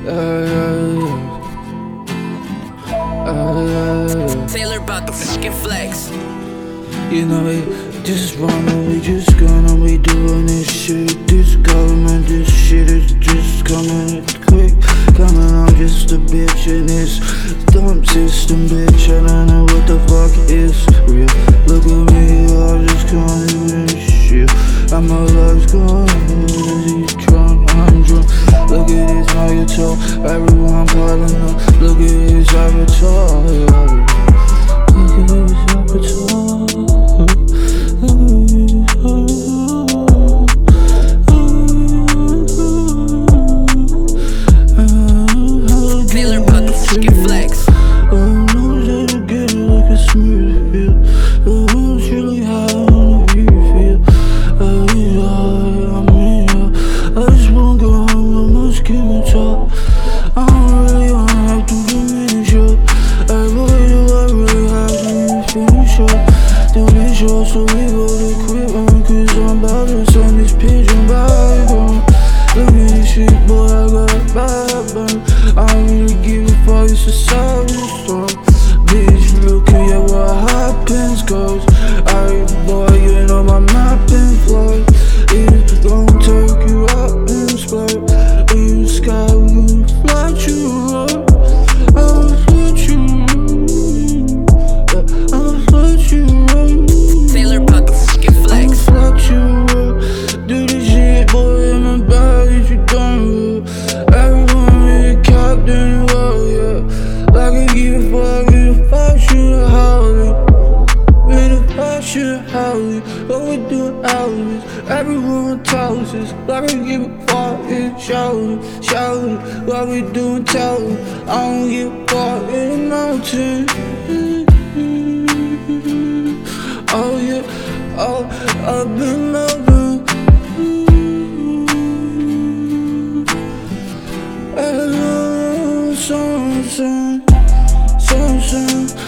Taylor about the fucking flex. You know we just we just gonna be doing this shit. This government, this shit is just coming quick. Coming, I'm just a bitch in this dumb system, bitch. I don't know what the fuck is real. Look at me, I just can't even shit. I'm my life's gone, he's drunk, I'm drunk. Look at this, my guitar, everyone piling up. Look at this avatar, look at this avatar. Taylor about the fucking flex. So we go to quit on, cause I'm about to send this pigeon back home. Look at this shit, boy, I got bad burn. I don't really give a fuck, it's a savage storm. Bitch, look at what happens, goes. Alright, boy, you know my mapping flows. It's gon' take you out and explode. In the sky, we gon' fly you up. I'll fly you up. I'll fly you up. Taylor about the fucking flex. Flex you up. Do this shit, boy, in my body, you done with. Everyone be a captain, well, yeah. Like I give a fuck, in the fuck, shoot a howling. In the fuck, shoot a howling. What we doing hours, everyone tells us. Like I give a fuck, in shouting. What we doing, tell them. I don't give a fuck, in the mountain. Oh yeah, oh, I've been loving. Sunshine, sunshine.